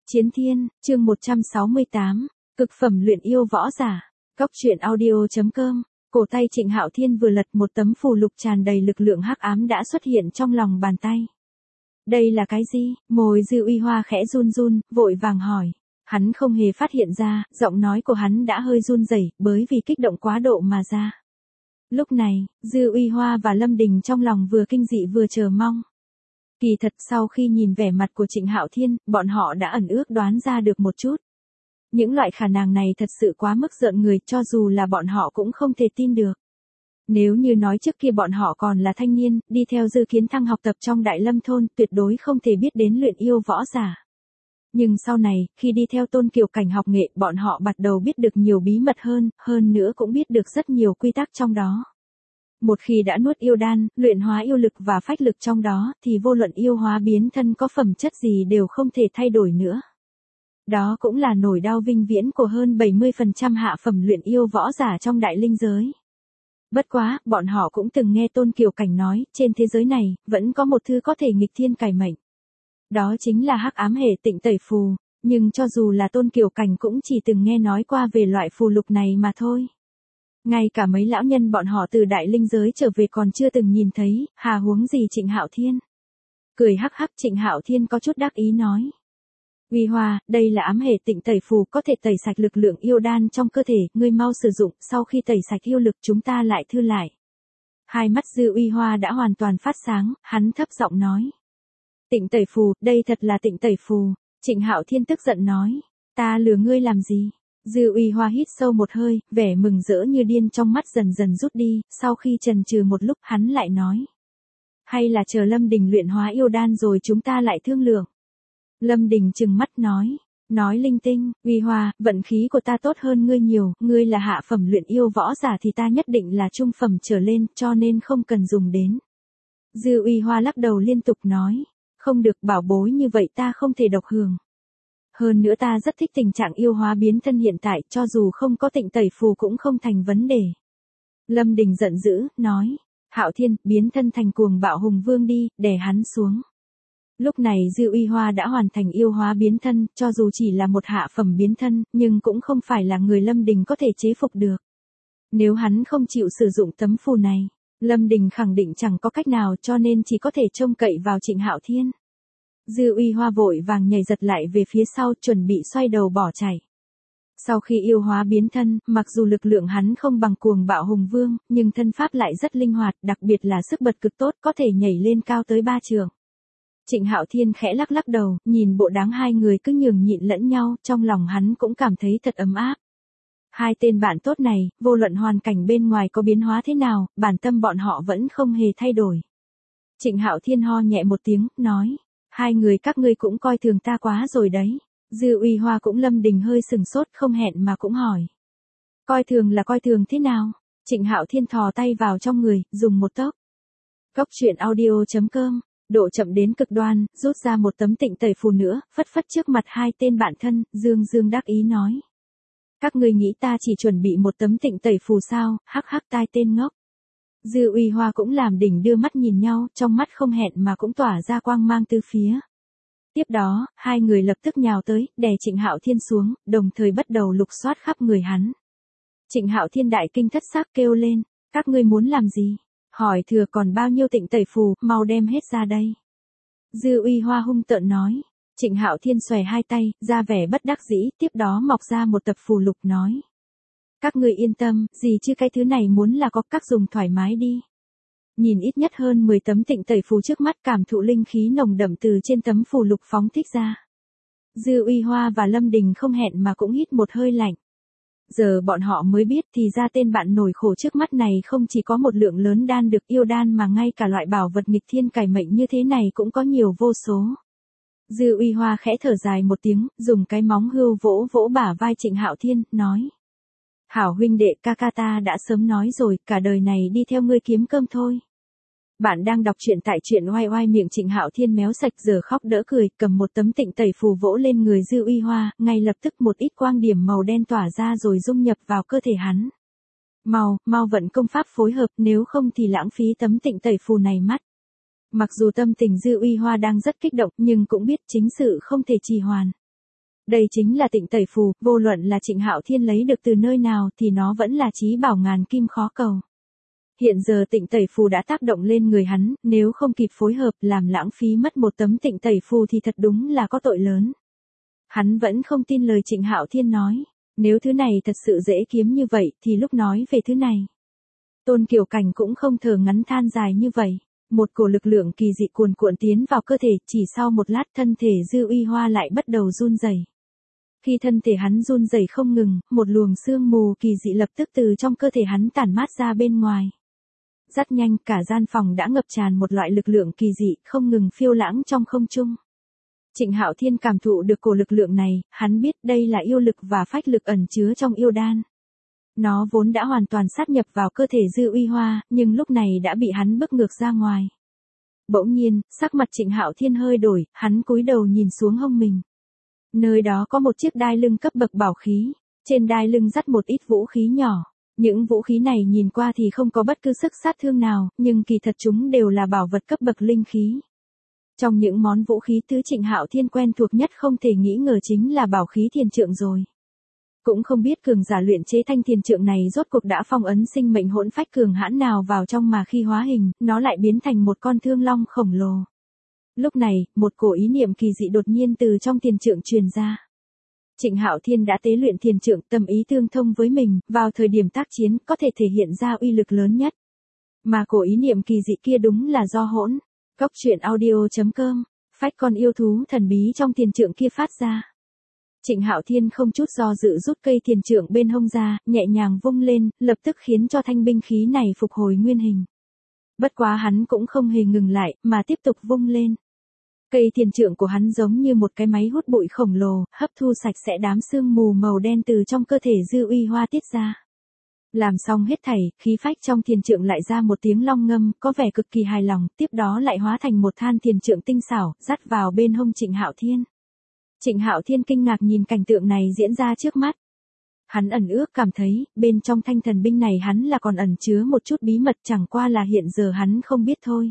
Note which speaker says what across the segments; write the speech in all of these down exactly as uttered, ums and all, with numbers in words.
Speaker 1: Chiến Thiên, chương một trăm sáu mươi tám, cực phẩm luyện yêu võ giả. Góc truyện audio chấm com. Cổ tay Trịnh Hạo Thiên vừa lật, một tấm phù lục tràn đầy lực lượng hắc ám đã xuất hiện trong lòng bàn tay. Đây là cái gì? Môi Dư Uy Hoa khẽ run run, vội vàng hỏi. Hắn không hề phát hiện ra, giọng nói của hắn đã hơi run rẩy, bởi vì kích động quá độ mà ra. Lúc này, Dư Uy Hoa và Lâm Đình trong lòng vừa kinh dị vừa chờ mong. Kỳ thật sau khi nhìn vẻ mặt của Trịnh Hạo Thiên, bọn họ đã ẩn ước đoán ra được một chút. Những loại khả năng này thật sự quá mức rợn người, cho dù là bọn họ cũng không thể tin được. Nếu như nói trước kia bọn họ còn là thanh niên, đi theo Dư Kiến Thăng học tập trong Đại Lâm Thôn, tuyệt đối không thể biết đến luyện yêu võ giả. Nhưng sau này, khi đi theo Tôn Kiều Cảnh học nghệ, bọn họ bắt đầu biết được nhiều bí mật hơn, hơn nữa cũng biết được rất nhiều quy tắc trong đó. Một khi đã nuốt yêu đan, luyện hóa yêu lực và phách lực trong đó, thì vô luận yêu hóa biến thân có phẩm chất gì đều không thể thay đổi nữa. Đó cũng là nỗi đau vinh viễn của hơn bảy mươi phần trăm hạ phẩm luyện yêu võ giả trong đại linh giới. Bất quá, bọn họ cũng từng nghe Tôn Kiều Cảnh nói, trên thế giới này, vẫn có một thứ có thể nghịch thiên cải mệnh. Đó chính là hắc ám hệ tịnh tẩy phù, nhưng cho dù là Tôn Kiều Cảnh cũng chỉ từng nghe nói qua về loại phù lục này mà thôi. Ngay cả mấy lão nhân bọn họ từ đại linh giới trở về còn chưa từng nhìn thấy, hà huống gì Trịnh Hạo Thiên. Cười hắc hắc, Trịnh Hạo Thiên có chút đắc ý nói. Uy Hoa, đây là ám hệ tịnh tẩy phù, có thể tẩy sạch lực lượng yêu đan trong cơ thể, ngươi mau sử dụng, sau khi tẩy sạch yêu lực chúng ta lại thư lại. Hai mắt Dư Uy Hoa đã hoàn toàn phát sáng, hắn thấp giọng nói. Tịnh tẩy phù, đây thật là tịnh tẩy phù. Trịnh Hạo Thiên tức giận nói, ta lừa ngươi làm gì? Dư Uy Hoa hít sâu một hơi, vẻ mừng rỡ như điên trong mắt dần dần rút đi, sau khi chần chừ một lúc hắn lại nói. Hay là chờ Lâm Đình luyện hóa yêu đan rồi chúng ta lại thương lượng. Lâm Đình trừng mắt nói, nói linh tinh, Uy Hoa, vận khí của ta tốt hơn ngươi nhiều, ngươi là hạ phẩm luyện yêu võ giả thì ta nhất định là trung phẩm trở lên, cho nên không cần dùng đến. Dư Uy Hoa lắc đầu liên tục nói, không được, bảo bối như vậy ta không thể độc hưởng. Hơn nữa ta rất thích tình trạng yêu hóa biến thân hiện tại, cho dù không có tịnh tẩy phù cũng không thành vấn đề. Lâm Đình giận dữ, nói, Hạo Thiên, biến thân thành cuồng bạo hùng vương đi, đè hắn xuống. Lúc này Dư Uy Hoa đã hoàn thành yêu hóa biến thân, cho dù chỉ là một hạ phẩm biến thân, nhưng cũng không phải là người Lâm Đình có thể chế phục được. Nếu hắn không chịu sử dụng tấm phù này, Lâm Đình khẳng định chẳng có cách nào, cho nên chỉ có thể trông cậy vào Trịnh Hạo Thiên. Dư Uy Hoa vội vàng nhảy giật lại về phía sau, chuẩn bị xoay đầu bỏ chạy. Sau khi yêu hóa biến thân, mặc dù lực lượng hắn không bằng cuồng bạo hùng vương, nhưng thân pháp lại rất linh hoạt, đặc biệt là sức bật cực tốt, có thể nhảy lên cao tới ba trượng. Trịnh Hạo Thiên khẽ lắc lắc đầu, nhìn bộ dáng hai người cứ nhường nhịn lẫn nhau, trong lòng hắn cũng cảm thấy thật ấm áp. Hai tên bạn tốt này, vô luận hoàn cảnh bên ngoài có biến hóa thế nào, bản tâm bọn họ vẫn không hề thay đổi. Trịnh Hạo Thiên ho nhẹ một tiếng, nói. Hai người các ngươi cũng coi thường ta quá rồi đấy. Dư Uy Hoa cũng Lâm Đình hơi sừng sốt, không hẹn mà cũng hỏi. Coi thường là coi thường thế nào? Trịnh Hạo Thiên thò tay vào trong người, dùng một tốc. Góc truyện audio chấm com, độ chậm đến cực đoan, rút ra một tấm tịnh tẩy phù nữa, phất phất trước mặt hai tên bạn thân, dương dương đắc ý nói. Các ngươi nghĩ ta chỉ chuẩn bị một tấm tịnh tẩy phù sao, hắc hắc tai tên ngốc. Dư Uy Hoa cũng làm đỉnh đưa mắt nhìn nhau, trong mắt không hẹn mà cũng tỏa ra quang mang từ phía. Tiếp đó, hai người lập tức nhào tới, đè Trịnh Hạo Thiên xuống, đồng thời bắt đầu lục soát khắp người hắn. Trịnh Hạo Thiên đại kinh thất xác kêu lên, các ngươi muốn làm gì? Hỏi thừa còn bao nhiêu tịnh tẩy phù, mau đem hết ra đây. Dư Uy Hoa hung tợn nói. Trịnh Hạo Thiên xòe hai tay, ra vẻ bất đắc dĩ, tiếp đó mọc ra một tập phù lục nói. Các ngươi yên tâm, gì chứ cái thứ này muốn là có, các dùng thoải mái đi. Nhìn ít nhất hơn mười tấm tịnh tẩy phù trước mắt, cảm thụ linh khí nồng đậm từ trên tấm phù lục phóng thích ra. Dư Uy Hoa và Lâm Đình không hẹn mà cũng hít một hơi lạnh. Giờ bọn họ mới biết thì ra tên bạn nổi khổ trước mắt này không chỉ có một lượng lớn đan được yêu đan mà ngay cả loại bảo vật nghịch thiên cải mệnh như thế này cũng có nhiều vô số. Dư Uy Hoa khẽ thở dài một tiếng, dùng cái móng hươu vỗ vỗ bả vai Trịnh Hạo Thiên, nói. Hảo huynh đệ, ca ca ta đã sớm nói rồi, cả đời này đi theo ngươi kiếm cơm thôi. Bạn đang đọc truyện tại truyện oai oai, miệng Trịnh Hạo Thiên méo sạch giờ khóc đỡ cười, cầm một tấm tịnh tẩy phù vỗ lên người Dư Uy Hoa, ngay lập tức một ít quang điểm màu đen tỏa ra rồi dung nhập vào cơ thể hắn. Mau, mau vận công pháp phối hợp, nếu không thì lãng phí tấm tịnh tẩy phù này mất. Mặc dù tâm tình Dư Uy Hoa đang rất kích động, nhưng cũng biết chính sự không thể trì hoãn. Đây chính là tịnh tẩy phù, vô luận là Trịnh Hạo Thiên lấy được từ nơi nào thì nó vẫn là chí bảo ngàn kim khó cầu. Hiện giờ tịnh tẩy phù đã tác động lên người hắn, nếu không kịp phối hợp làm lãng phí mất một tấm tịnh tẩy phù thì thật đúng là có tội lớn. Hắn vẫn không tin lời Trịnh Hạo Thiên nói, nếu thứ này thật sự dễ kiếm như vậy thì lúc nói về thứ này. Tôn Kiều Cảnh cũng không thở ngắn than dài như vậy. Một cổ lực lượng kỳ dị cuồn cuộn tiến vào cơ thể, chỉ sau một lát thân thể Dư Uy Hoa lại bắt đầu run rẩy. Khi thân thể hắn run rẩy không ngừng, một luồng sương mù kỳ dị lập tức từ trong cơ thể hắn tản mát ra bên ngoài. Rất nhanh cả gian phòng đã ngập tràn một loại lực lượng kỳ dị, không ngừng phiêu lãng trong không trung. Trịnh Hạo Thiên cảm thụ được cổ lực lượng này, hắn biết đây là yêu lực và phách lực ẩn chứa trong yêu đan. Nó vốn đã hoàn toàn sát nhập vào cơ thể Dư Uy Hoa, nhưng lúc này đã bị hắn bức ngược ra ngoài. Bỗng nhiên, sắc mặt Trịnh Hạo Thiên hơi đổi, hắn cúi đầu nhìn xuống hông mình. Nơi đó có một chiếc đai lưng cấp bậc bảo khí, trên đai lưng dắt một ít vũ khí nhỏ. Những vũ khí này nhìn qua thì không có bất cứ sức sát thương nào, nhưng kỳ thật chúng đều là bảo vật cấp bậc linh khí. Trong những món vũ khí thứ Trịnh Hạo Thiên quen thuộc nhất không thể nghĩ ngờ chính là bảo khí thiền trượng rồi. Cũng không biết cường giả luyện chế thanh thiền trượng này rốt cuộc đã phong ấn sinh mệnh hỗn phách cường hãn nào vào trong mà khi hóa hình, nó lại biến thành một con thương long khổng lồ. Lúc này, một cổ ý niệm kỳ dị đột nhiên từ trong thiền trượng truyền ra. Trịnh Hạo Thiên đã tế luyện thiền trượng, tâm ý tương thông với mình, vào thời điểm tác chiến có thể thể hiện ra uy lực lớn nhất. Mà cổ ý niệm kỳ dị kia đúng là do hỗn Cốc truyện audio chấm com, phách con yêu thú thần bí trong thiền trượng kia phát ra. Trịnh Hạo Thiên không chút do dự rút cây thiền trượng bên hông ra, nhẹ nhàng vung lên, lập tức khiến cho thanh binh khí này phục hồi nguyên hình. Bất quá hắn cũng không hề ngừng lại, mà tiếp tục vung lên. Cây thiền trượng của hắn giống như một cái máy hút bụi khổng lồ, hấp thu sạch sẽ đám sương mù màu đen từ trong cơ thể Dư Uy Hoa tiết ra. Làm xong hết thảy, khí phách trong thiền trượng lại ra một tiếng long ngâm, có vẻ cực kỳ hài lòng, tiếp đó lại hóa thành một than thiền trượng tinh xảo, dắt vào bên hông Trịnh Hạo Thiên. Trịnh Hạo Thiên kinh ngạc nhìn cảnh tượng này diễn ra trước mắt. Hắn ẩn ước cảm thấy, bên trong thanh thần binh này hắn là còn ẩn chứa một chút bí mật, chẳng qua là hiện giờ hắn không biết thôi.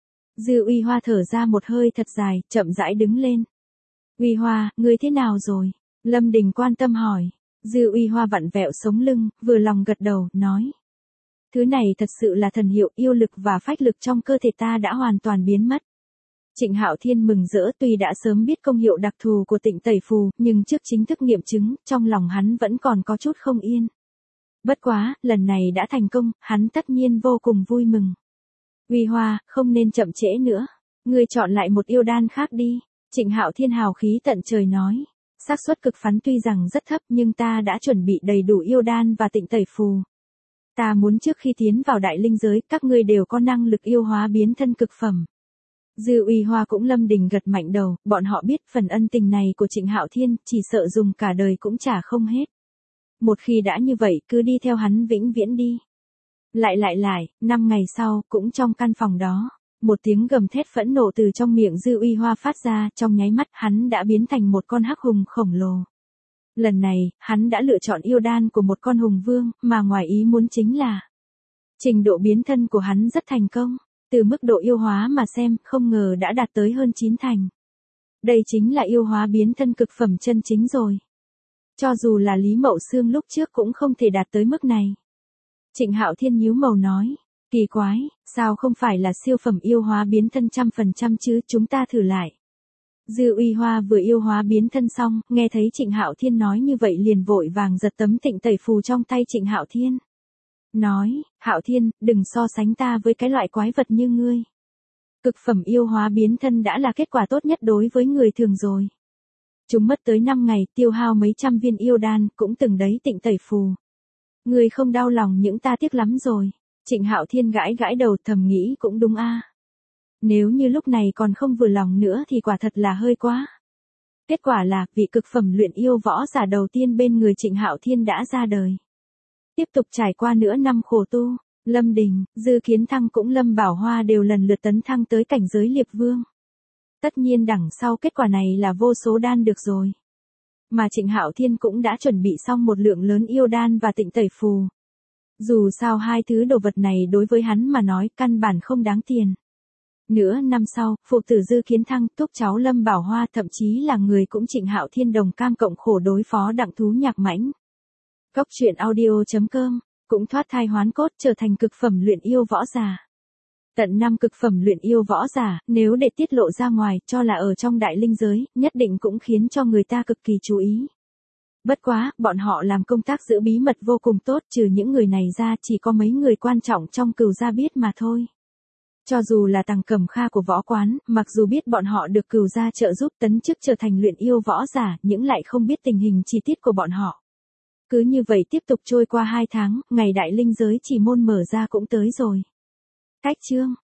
Speaker 1: Dư Uy Hoa thở ra một hơi thật dài, chậm rãi đứng lên. Uy Hoa, ngươi thế nào rồi? Lâm Đình quan tâm hỏi. Dư Uy Hoa vặn vẹo sống lưng, vừa lòng gật đầu, nói. Thứ này thật sự là thần hiệu, yêu lực và phách lực trong cơ thể ta đã hoàn toàn biến mất. Trịnh Hạo Thiên mừng rỡ, tuy đã sớm biết công hiệu đặc thù của tịnh tẩy phù, nhưng trước chính thức nghiệm chứng, trong lòng hắn vẫn còn có chút không yên. Bất quá, lần này đã thành công, hắn tất nhiên vô cùng vui mừng. Uy Hoa, không nên chậm trễ nữa. Ngươi chọn lại một yêu đan khác đi. Trịnh Hạo Thiên hào khí tận trời nói. Xác suất cực phán tuy rằng rất thấp nhưng ta đã chuẩn bị đầy đủ yêu đan và tịnh tẩy phù. Ta muốn trước khi tiến vào đại linh giới, các ngươi đều có năng lực yêu hóa biến thân cực phẩm. Dư Uy Hoa cũng Lâm Đình gật mạnh đầu, bọn họ biết phần ân tình này của Trịnh Hạo Thiên, chỉ sợ dùng cả đời cũng trả không hết. Một khi đã như vậy, cứ đi theo hắn vĩnh viễn đi. Lại lại lại, năm ngày sau, cũng trong căn phòng đó, một tiếng gầm thét phẫn nộ từ trong miệng Dư Uy Hoa phát ra, trong nháy mắt hắn đã biến thành một con hắc hùng khổng lồ. Lần này, hắn đã lựa chọn yêu đan của một con hùng vương, mà ngoài ý muốn chính là trình độ biến thân của hắn rất thành công. Từ mức độ yêu hóa mà xem, không ngờ đã đạt tới hơn chín thành. Đây chính là yêu hóa biến thân cực phẩm chân chính rồi. Cho dù là Lý Mậu Xương lúc trước cũng không thể đạt tới mức này. Trịnh Hạo Thiên nhíu màu nói, kỳ quái, sao không phải là siêu phẩm yêu hóa biến thân trăm phần trăm chứ, chúng ta thử lại. Dư Uy Hoa vừa yêu hóa biến thân xong, nghe thấy Trịnh Hạo Thiên nói như vậy liền vội vàng giật tấm tịnh tẩy phù trong tay Trịnh Hạo Thiên. Nói, Hạo Thiên, đừng so sánh ta với cái loại quái vật như ngươi. Cực phẩm yêu hóa biến thân đã là kết quả tốt nhất đối với người thường rồi. Chúng mất tới năm ngày, tiêu hao mấy trăm viên yêu đan, cũng từng đấy tịnh tẩy phù. Ngươi không đau lòng những ta tiếc lắm rồi. Trịnh Hạo Thiên gãi gãi đầu thầm nghĩ cũng đúng a. Nếu như lúc này còn không vừa lòng nữa thì quả thật là hơi quá. Kết quả là, vị cực phẩm luyện yêu võ giả đầu tiên bên người Trịnh Hạo Thiên đã ra đời. Tiếp tục trải qua nửa năm khổ tu, Lâm Đình, Dư Kiến Thăng cũng Lâm Bảo Hoa đều lần lượt tấn thăng tới cảnh giới liệp vương. Tất nhiên đằng sau kết quả này là vô số đan được rồi. Mà Trịnh Hạo Thiên cũng đã chuẩn bị xong một lượng lớn yêu đan và tịnh tẩy phù. Dù sao hai thứ đồ vật này đối với hắn mà nói căn bản không đáng tiền. Nửa năm sau, phụ tử Dư Kiến Thăng, thúc cháu Lâm Bảo Hoa thậm chí là người cũng Trịnh Hạo Thiên đồng cam cộng khổ đối phó Đặng Tú Nhạc Mãnh. Cốc truyện audio.com cũng thoát thai hoán cốt trở thành cực phẩm luyện yêu võ giả. Tận năm cực phẩm luyện yêu võ giả, nếu để tiết lộ ra ngoài, cho là ở trong đại linh giới, nhất định cũng khiến cho người ta cực kỳ chú ý. Bất quá, bọn họ làm công tác giữ bí mật vô cùng tốt, trừ những người này ra chỉ có mấy người quan trọng trong Cửu gia biết mà thôi. Cho dù là Tằng Cẩm Kha của võ quán, mặc dù biết bọn họ được Cửu gia trợ giúp tấn chức trở thành luyện yêu võ giả, nhưng lại không biết tình hình chi tiết của bọn họ. Cứ như vậy tiếp tục trôi qua hai tháng, ngày đại linh giới chỉ môn mở ra cũng tới rồi. Cách chương